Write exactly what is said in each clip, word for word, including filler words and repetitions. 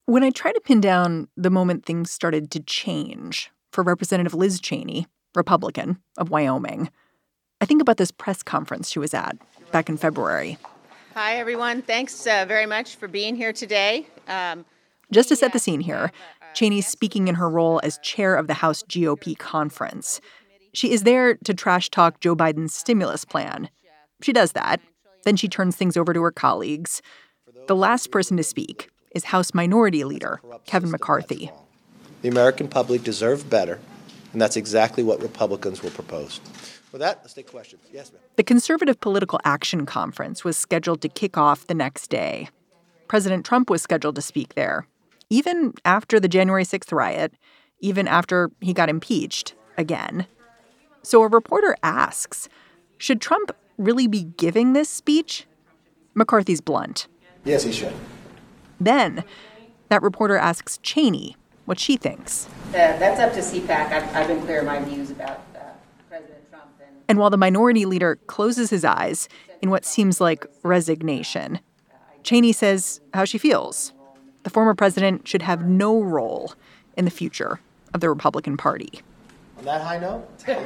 When I try to pin down the moment things started to change for Representative Liz Cheney, Republican of Wyoming, I think about this press conference she was at back in February. Hi, everyone. Thanks uh, very much for being here today. Um, Just to set the scene here, Cheney's speaking in her role as chair of the House G O P conference. She is there to trash talk Joe Biden's stimulus plan. She does that. Then she turns things over to her colleagues. The last person to speak is House Minority Leader Kevin McCarthy. The American public deserve better, and that's exactly what Republicans will propose. With that, let's take questions. Yes, ma'am. The Conservative Political Action Conference was scheduled to kick off the next day. President Trump was scheduled to speak there, even after the January sixth riot, even after he got impeached again. So a reporter asks, should Trump really be giving this speech? McCarthy's blunt. Yes, he should. Then that reporter asks Cheney what she thinks. uh, that's up to C PAC. I've, I've been clear in my views about uh, President Trump. And, and while the minority leader closes his eyes in what seems like resignation, Cheney says how she feels. The former president should have no role in the future of the Republican Party. On that high note,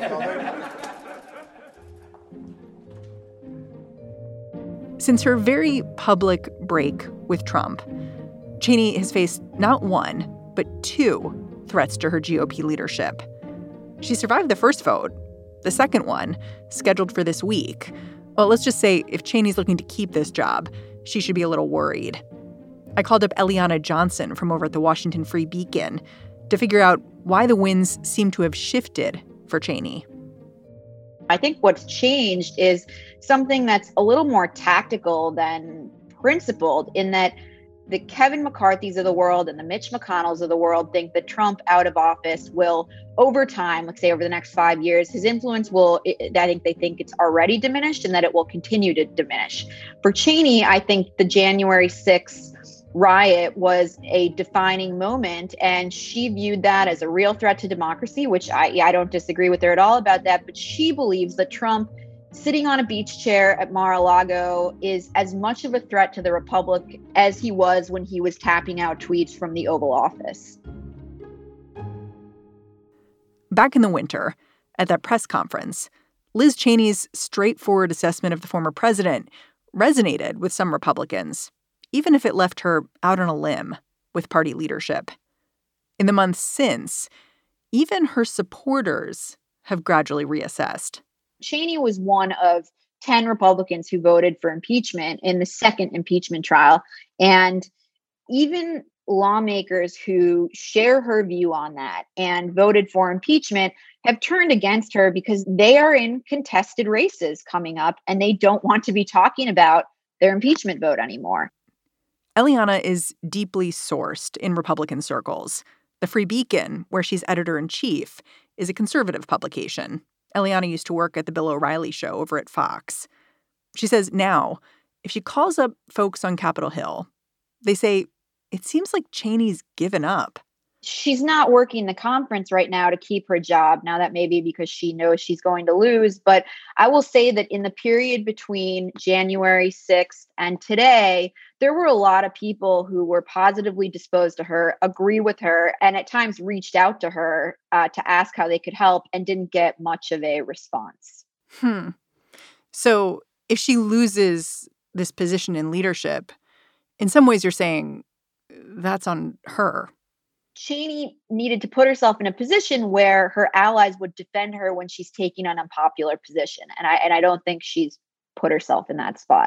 since her very public break with Trump, Cheney has faced not one, but two threats to her G O P leadership. She survived the first vote. The second one, scheduled for this week. Well, let's just say if Cheney's looking to keep this job, she should be a little worried. I called up Eliana Johnson from over at the Washington Free Beacon to figure out why the winds seem to have shifted for Cheney. I think what's changed is something that's a little more tactical than principled, in that the Kevin McCarthys of the world and the Mitch McConnells of the world think that Trump out of office will, over time, let's say over the next five years, his influence will, I think they think it's already diminished and that it will continue to diminish. For Cheney, I think the January sixth riot was a defining moment, and she viewed that as a real threat to democracy, which I, I don't disagree with her at all about that. But she believes that Trump sitting on a beach chair at Mar-a-Lago is as much of a threat to the Republic as he was when he was tapping out tweets from the Oval Office. Back in the winter, at that press conference, Liz Cheney's straightforward assessment of the former president resonated with some Republicans, even if it left her out on a limb with party leadership. In the months since, even her supporters have gradually reassessed. Cheney was one of ten Republicans who voted for impeachment in the second impeachment trial. And even lawmakers who share her view on that and voted for impeachment have turned against her because they are in contested races coming up and they don't want to be talking about their impeachment vote anymore. Eliana is deeply sourced in Republican circles. The Free Beacon, where she's editor-in-chief, is a conservative publication. Eliana used to work at the Bill O'Reilly show over at Fox. She says now, if she calls up folks on Capitol Hill, they say, it seems like Cheney's given up. She's not working the conference right now to keep her job. Now, that may be because she knows she's going to lose. But I will say that in the period between January sixth and today, there were a lot of people who were positively disposed to her, agree with her, and at times reached out to her uh, to ask how they could help and didn't get much of a response. Hmm. So if she loses this position in leadership, in some ways you're saying that's on her. Cheney needed to put herself in a position where her allies would defend her when she's taking an unpopular position. And I and I don't think she's put herself in that spot.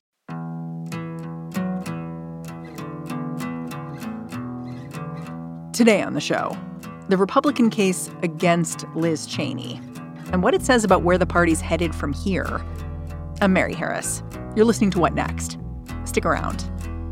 Today on the show, the Republican case against Liz Cheney and what it says about where the party's headed from here. I'm Mary Harris. You're listening to What Next? Stick around.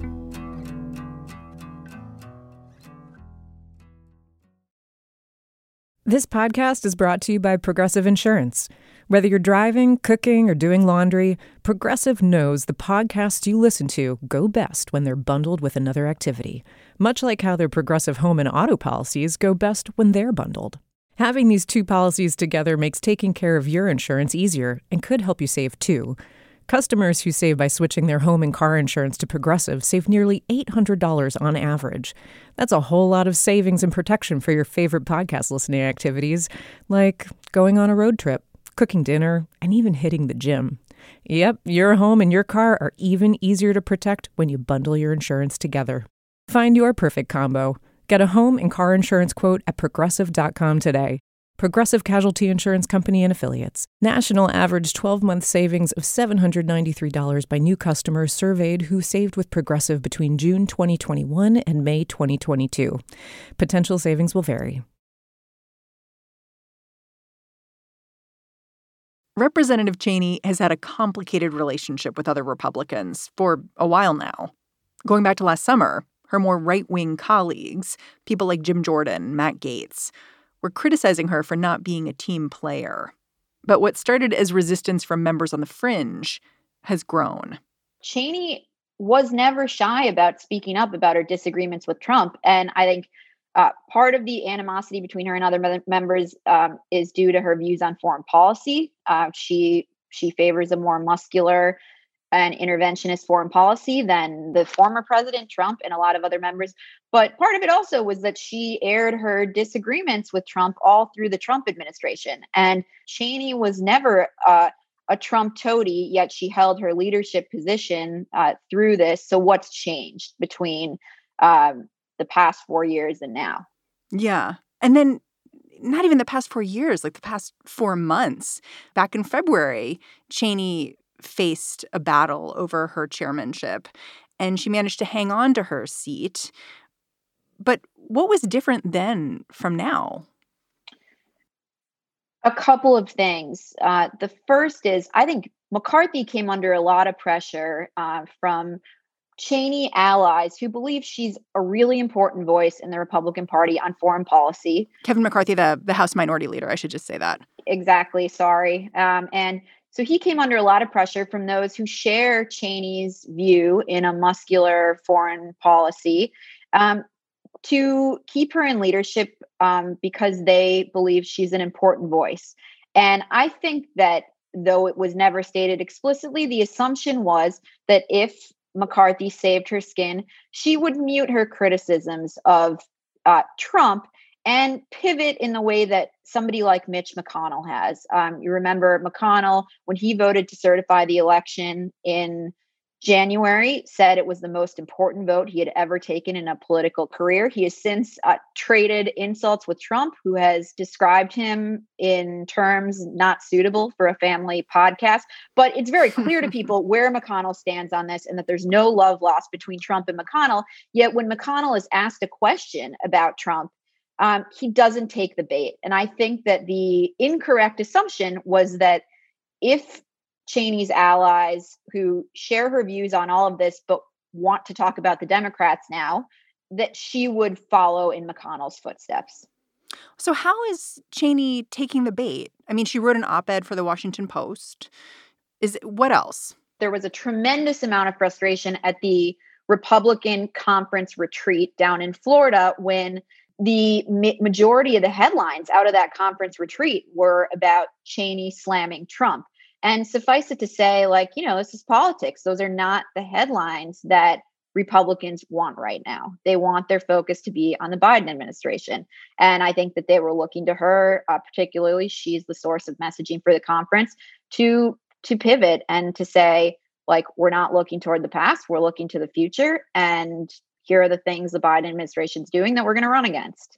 This podcast is brought to you by Progressive Insurance. Whether you're driving, cooking, or doing laundry, Progressive knows the podcasts you listen to go best when they're bundled with another activity, much like how their Progressive home and auto policies go best when they're bundled. Having these two policies together makes taking care of your insurance easier and could help you save too. Customers who save by switching their home and car insurance to Progressive save nearly eight hundred dollars on average. That's a whole lot of savings and protection for your favorite podcast listening activities, like going on a road trip, cooking dinner, and even hitting the gym. Yep, your home and your car are even easier to protect when you bundle your insurance together. Find your perfect combo. Get a home and car insurance quote at progressive dot com today. Progressive Casualty Insurance Company and Affiliates. National average twelve-month savings of seven hundred ninety-three dollars by new customers surveyed who saved with Progressive between June twenty twenty-one and May twenty twenty-two. Potential savings will vary. Representative Cheney has had a complicated relationship with other Republicans for a while now. Going back to last summer, her more right-wing colleagues, people like Jim Jordan, Matt Gaetz, were criticizing her for not being a team player. But what started as resistance from members on the fringe has grown. Cheney was never shy about speaking up about her disagreements with Trump. And I think uh, part of the animosity between her and other me- members um, is due to her views on foreign policy. Uh, she she favors a more muscular and interventionist foreign policy than the former President Trump and a lot of other members. But part of it also was that she aired her disagreements with Trump all through the Trump administration. And Cheney was never uh, a Trump toady, yet she held her leadership position uh, through this. So what's changed between um, the past four years and now? Yeah. And then not even the past four years, like the past four months. Back in February, Cheney faced a battle over her chairmanship, and she managed to hang on to her seat. But what was different then from now? A couple of things. Uh, the first is, I think McCarthy came under a lot of pressure uh, from Cheney allies who believe she's a really important voice in the Republican Party on foreign policy. Kevin McCarthy, the, the House Minority Leader, I should just say that. Exactly. Sorry. Um, and So he came under a lot of pressure from those who share Cheney's view in a muscular foreign policy um, to keep her in leadership um, because they believe she's an important voice. And I think that though it was never stated explicitly, the assumption was that if McCarthy saved her skin, she would mute her criticisms of uh, Trump and pivot in the way that somebody like Mitch McConnell has. Um, you remember McConnell, when he voted to certify the election in January, said it was the most important vote he had ever taken in a political career. He has since uh, traded insults with Trump, who has described him in terms not suitable for a family podcast. But it's very clear to people where McConnell stands on this and that there's no love lost between Trump and McConnell. Yet when McConnell is asked a question about Trump, Um, he doesn't take the bait. And I think that the incorrect assumption was that if Cheney's allies who share her views on all of this, but want to talk about the Democrats now, that she would follow in McConnell's footsteps. So how is Cheney taking the bait? I mean, she wrote an op-ed for the Washington Post. Is what else? There was a tremendous amount of frustration at the Republican conference retreat down in Florida when the ma- majority of the headlines out of that conference retreat were about Cheney slamming Trump. And suffice it to say, like, you know, this is politics. Those are not the headlines that Republicans want right now. They want their focus to be on the Biden administration. And I think that they were looking to her, uh, particularly, she's the source of messaging for the conference, to to pivot and to say, like, we're not looking toward the past, we're looking to the future. And here are the things the Biden administration is doing that we're going to run against.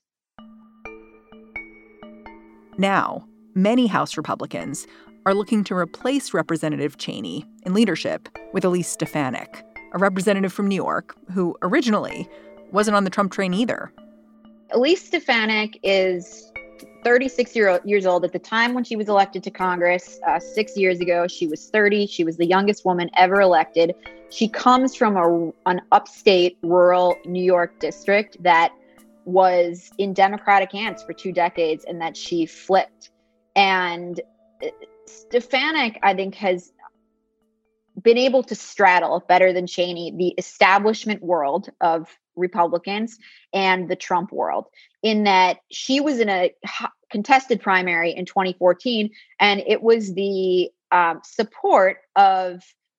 Now, many House Republicans are looking to replace Representative Cheney in leadership with Elise Stefanik, a representative from New York who originally wasn't on the Trump train either. Elise Stefanik is thirty-six year, years old. At the time when she was elected to Congress uh, six years ago, she was thirty. She was the youngest woman ever elected. She comes from a, an upstate rural New York district that was in Democratic hands for two decades and that she flipped. And Stefanik, I think, has been able to straddle better than Cheney the establishment world of Republicans and the Trump world, in that she was in a contested primary in twenty fourteen, and it was the um, support of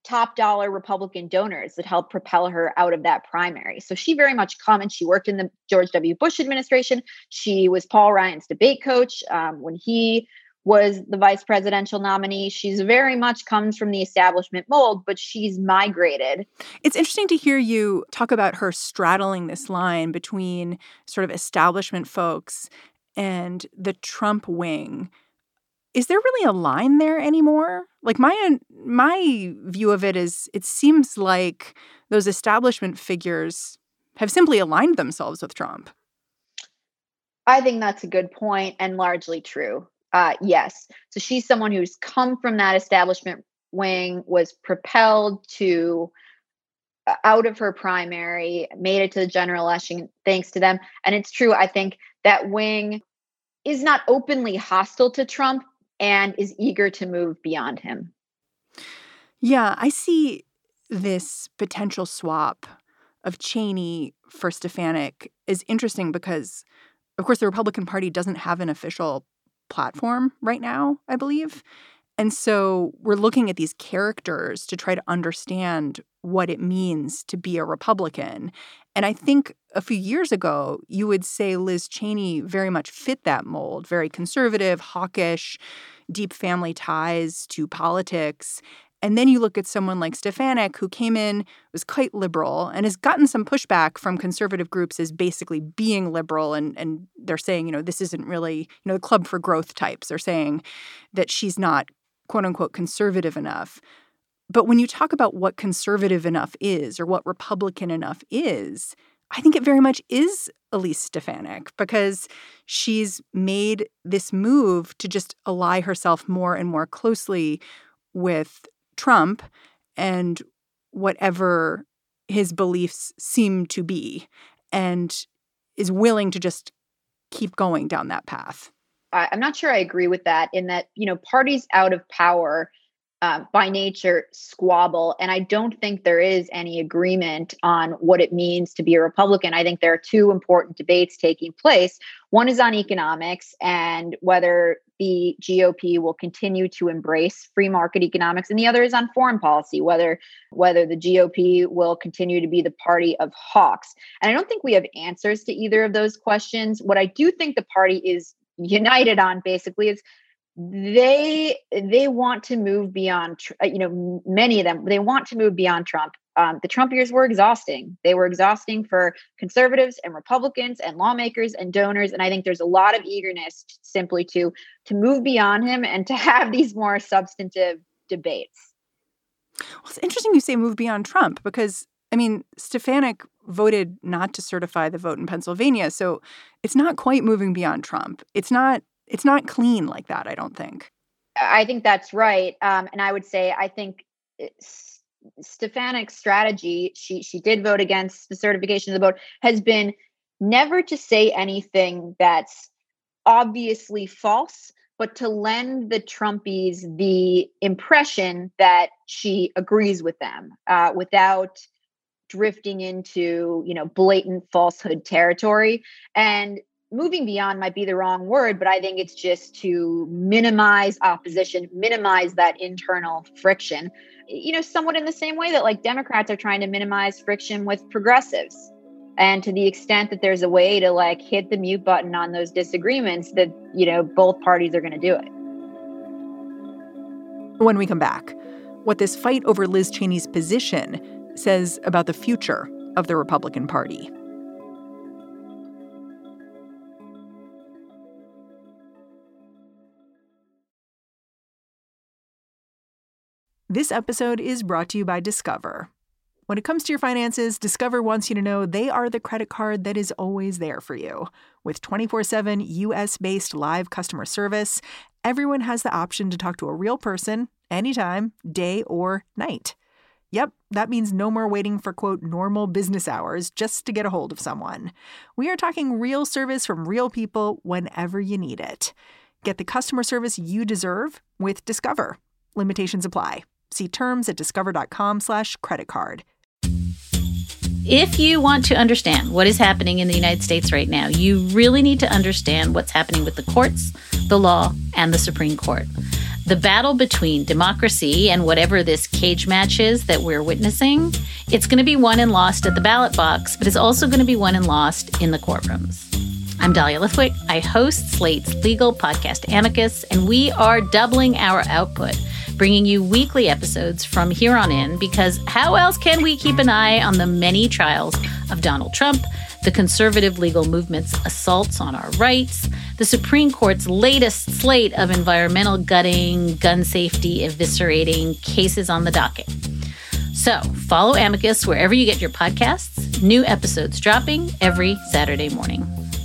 top dollar Republican donors that helped propel her out of that primary. So she very much come, and she worked in the George W. Bush administration. She was Paul Ryan's debate coach um, when he was the vice presidential nominee. She's very much comes from the establishment mold, but she's migrated. It's interesting to hear you talk about her straddling this line between sort of establishment folks and the Trump wing. Is there really a line there anymore? Like my my view of it is it seems like those establishment figures have simply aligned themselves with Trump. I think that's a good point and largely true. Uh, yes. So she's someone who's come from that establishment wing, was propelled to uh, out of her primary, made it to the general election thanks to them. And it's true. I think that wing is not openly hostile to Trump and is eager to move beyond him. Yeah, I see this potential swap of Cheney for Stefanik is interesting because, of course, the Republican Party doesn't have an official platform right now, I believe. And so we're looking at these characters to try to understand what it means to be a Republican. And I think a few years ago, you would say Liz Cheney very much fit that mold, very conservative, hawkish, deep family ties to politics. And then you look at someone like Stefanik, who came in, was quite liberal, and has gotten some pushback from conservative groups as basically being liberal. And, and they're saying, you know, this isn't really, you know, the Club for Growth types are saying that she's not, quote unquote, conservative enough. But when you talk about what conservative enough is or what Republican enough is, I think it very much is Elise Stefanik because she's made this move to just ally herself more and more closely with Trump and whatever his beliefs seem to be, and is willing to just keep going down that path. I'm not sure I agree with that in that, you know, parties out of power uh, by nature squabble. And I don't think there is any agreement on what it means to be a Republican. I think there are two important debates taking place. One is on economics and whether the G O P will continue to embrace free market economics. And the other is on foreign policy, whether whether the G O P will continue to be the party of hawks. And I don't think we have answers to either of those questions. What I do think the party is united on basically is they they want to move beyond, you know, many of them, they want to move beyond Trump. Um, the Trump years were exhausting. They were exhausting for conservatives and Republicans and lawmakers and donors. And I think there's a lot of eagerness simply to to move beyond him and to have these more substantive debates. Well, it's interesting you say move beyond Trump because, I mean, Stefanik voted not to certify the vote in Pennsylvania. So it's not quite moving beyond Trump. It's not it's not clean like that, I don't think. I think that's right. Um, and I would say I think it's, Stefanik's strategy, she she did vote against the certification of the vote, has been never to say anything that's obviously false, but to lend the Trumpies the impression that she agrees with them uh, without drifting into, you know, blatant falsehood territory. And moving beyond might be the wrong word, but I think it's just to minimize opposition, minimize that internal friction, you know, somewhat in the same way that like Democrats are trying to minimize friction with progressives. And to the extent that there's a way to like hit the mute button on those disagreements, that, you know, both parties are going to do it. When we come back, what this fight over Liz Cheney's position says about the future of the Republican Party. This episode is brought to you by Discover. When it comes to your finances, Discover wants you to know they are the credit card that is always there for you. With twenty-four seven U S-based live customer service, everyone has the option to talk to a real person anytime, day or night. Yep, that means no more waiting for, quote, normal business hours just to get a hold of someone. We are talking real service from real people whenever you need it. Get the customer service you deserve with Discover. Limitations apply. See terms at discover.com slash credit card. If you want to understand what is happening in the United States right now, you really need to understand what's happening with the courts, the law, and the Supreme Court. The battle between democracy and whatever this cage match is that we're witnessing, it's going to be won and lost at the ballot box, but it's also going to be won and lost in the courtrooms. I'm Dahlia Lithwick. I host Slate's legal podcast Amicus, and we are doubling our output, bringing you weekly episodes from here on in, because how else can we keep an eye on the many trials of Donald Trump, the conservative legal movement's assaults on our rights, the Supreme Court's latest slate of environmental gutting, gun safety eviscerating cases on the docket. So follow Amicus wherever you get your podcasts. New episodes dropping every Saturday morning.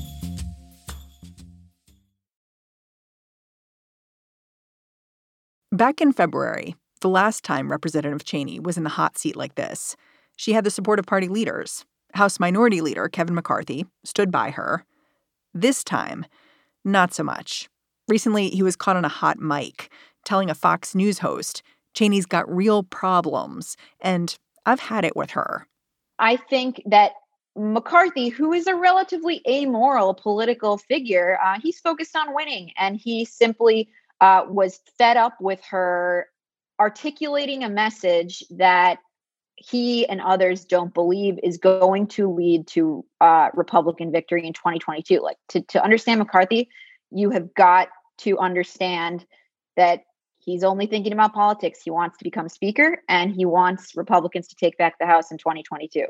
Back in February, the last time Representative Cheney was in the hot seat like this, she had the support of party leaders. House Minority Leader Kevin McCarthy stood by her. This time, not so much. Recently, he was caught on a hot mic telling a Fox News host Cheney's got real problems, and I've had it with her. I think that McCarthy, who is a relatively amoral political figure, uh, he's focused on winning, and he simply uh, was fed up with her articulating a message that he and others don't believe is going to lead to uh, Republican victory in twenty twenty-two. Like to, to understand McCarthy, you have got to understand that he's only thinking about politics. He wants to become speaker, and he wants Republicans to take back the House in twenty twenty-two.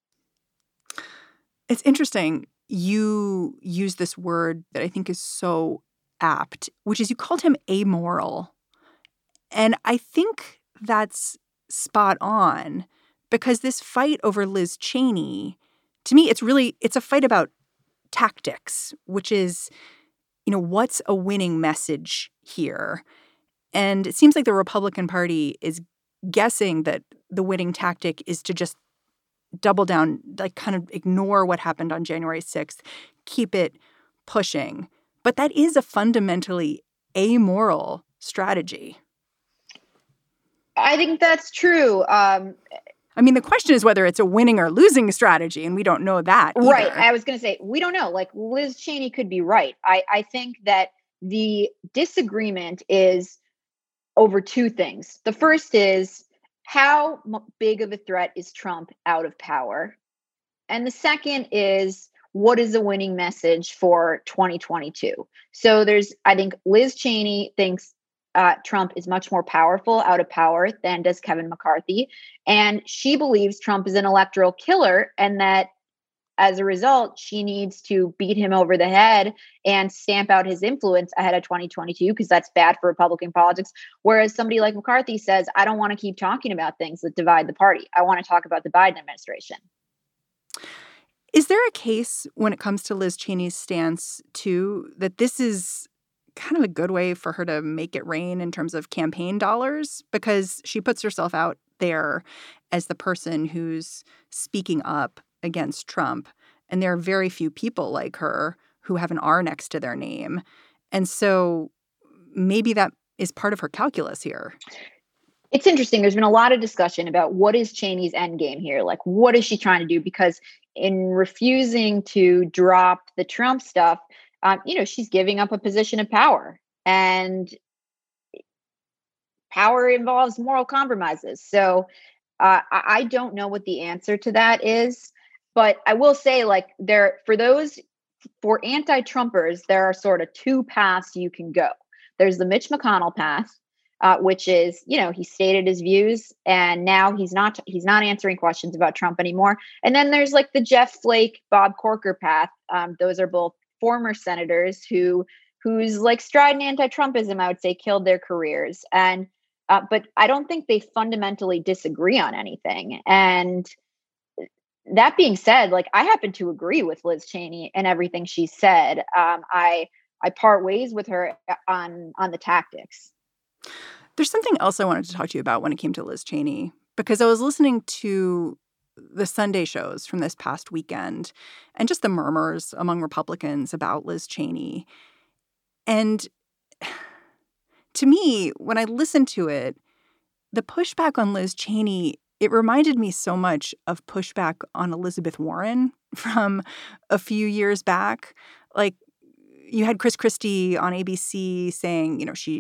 It's interesting. You use this word that I think is so apt, which is you called him amoral. And I think that's spot on. Because this fight over Liz Cheney, to me, it's really, it's a fight about tactics, which is, you know, what's a winning message here? And it seems like the Republican Party is guessing that the winning tactic is to just double down, like kind of ignore what happened on January sixth, keep it pushing. But that is a fundamentally amoral strategy. I think that's true. Um, I mean, the question is whether it's a winning or losing strategy, and we don't know that either. Right. I was going to say, we don't know. Like, Liz Cheney could be right. I, I think that the disagreement is over two things. The first is, how m- big of a threat is Trump out of power? And the second is, what is a winning message for twenty twenty-two? So there's, I think Liz Cheney thinks Uh, Trump is much more powerful out of power than does Kevin McCarthy. And she believes Trump is an electoral killer, and that as a result, she needs to beat him over the head and stamp out his influence ahead of twenty twenty-two, because that's bad for Republican politics. Whereas somebody like McCarthy says, I don't want to keep talking about things that divide the party. I want to talk about the Biden administration. Is there a case when it comes to Liz Cheney's stance, too, that this is kind of a good way for her to make it rain in terms of campaign dollars? Because she puts herself out there as the person who's speaking up against Trump. And there are very few people like her who have an R next to their name. And so maybe that is part of her calculus here. It's interesting. There's been a lot of discussion about what is Cheney's end game here. Like, what is she trying to do? Because in refusing to drop the Trump stuff, um, you know, she's giving up a position of power, and power involves moral compromises. So uh, I, I don't know what the answer to that is, but I will say, like, there, for those, for anti-Trumpers, there are sort of two paths you can go. There's the Mitch McConnell path, Uh, which is, you know, he stated his views, and now he's not he's not answering questions about Trump anymore. And then there's like the Jeff Flake, Bob Corker path. Um, those are both former senators who whose like stride in anti-Trumpism, I would say, killed their careers. And uh, but I don't think they fundamentally disagree on anything. And that being said, like, I happen to agree with Liz Cheney and everything she said. Um, I I part ways with her on on the tactics. There's something else I wanted to talk to you about when it came to Liz Cheney, because I was listening to the Sunday shows from this past weekend and just the murmurs among Republicans about Liz Cheney. And to me, when I listened to it, the pushback on Liz Cheney, it reminded me so much of pushback on Elizabeth Warren from a few years back. Like, you had Chris Christie on A B C saying, you know, she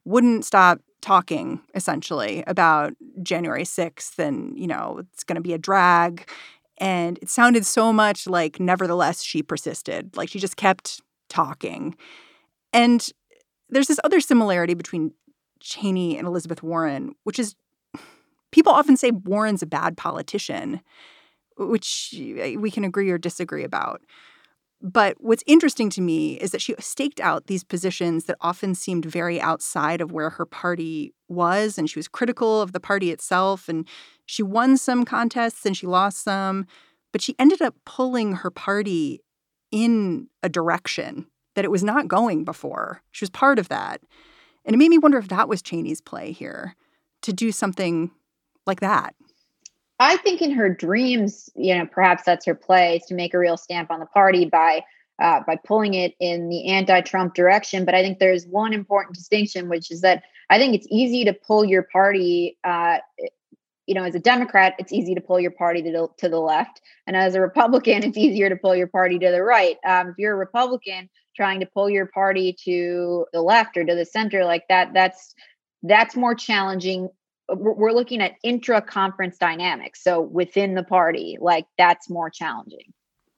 wouldn't stop talking, essentially, about January sixth and, you know, it's going to be a drag. And it sounded so much like, nevertheless, she persisted. Like, she just kept talking. And there's this other similarity between Cheney and Elizabeth Warren, which is people often say Warren's a bad politician, which we can agree or disagree about. But what's interesting to me is that she staked out these positions that often seemed very outside of where her party was, and she was critical of the party itself, and she won some contests and she lost some, but she ended up pulling her party in a direction that it was not going before. She was part of that. And it made me wonder if that was Cheney's play here, to do something like that. I think in her dreams, you know, perhaps that's her play, is to make a real stamp on the party by uh, by pulling it in the anti-Trump direction. But I think there's one important distinction, which is that I think it's easy to pull your party. Uh, you know, as a Democrat, it's easy to pull your party to the, to the left, and as a Republican, it's easier to pull your party to the right. Um, if you're a Republican trying to pull your party to the left or to the center like that, that's that's more challenging. We're looking at intra-conference dynamics. So within the party, like that's more challenging.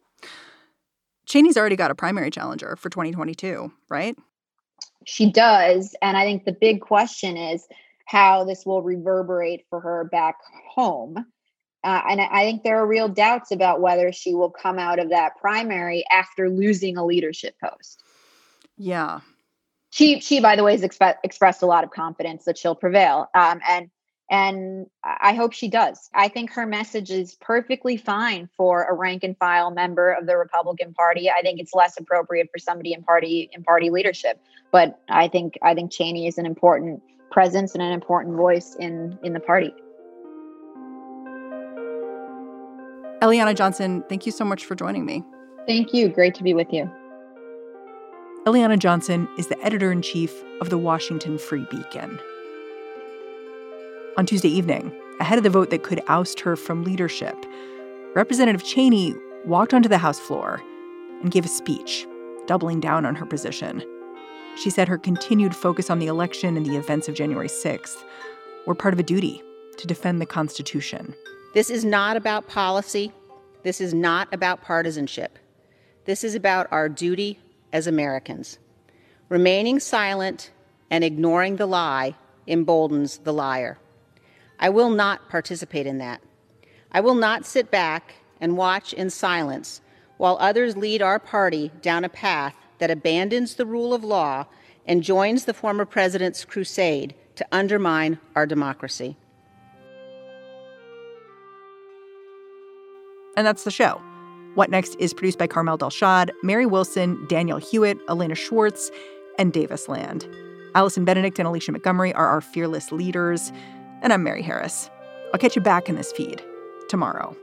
Cheney's already got a primary challenger for twenty twenty-two, right? She does. And I think the big question is how this will reverberate for her back home. Uh, and I think there are real doubts about whether she will come out of that primary after losing a leadership post. Yeah. She, she by the way, has exp- expressed a lot of confidence that she'll prevail. Um, and And I hope she does. I think her message is perfectly fine for a rank and file member of the Republican Party. I think it's less appropriate for somebody in party in party leadership. But I think I think Cheney is an important presence and an important voice in, in the party. Eliana Johnson, thank you so much for joining me. Thank you. Great to be with you. Eliana Johnson is the editor-in-chief of the Washington Free Beacon. On Tuesday evening, ahead of the vote that could oust her from leadership, Representative Cheney walked onto the House floor and gave a speech, doubling down on her position. She said her continued focus on the election and the events of January sixth were part of a duty to defend the Constitution. This is not about policy. This is not about partisanship. This is about our duty as Americans. Remaining silent and ignoring the lie emboldens the liar. I will not participate in that. I will not sit back and watch in silence while others lead our party down a path that abandons the rule of law and joins the former president's crusade to undermine our democracy. And that's the show. What Next is produced by Carmel Delshad, Mary Wilson, Daniel Hewitt, Elena Schwartz, and Davis Land. Allison Benedict and Alicia Montgomery are our fearless leaders. And I'm Mary Harris. I'll catch you back in this feed tomorrow.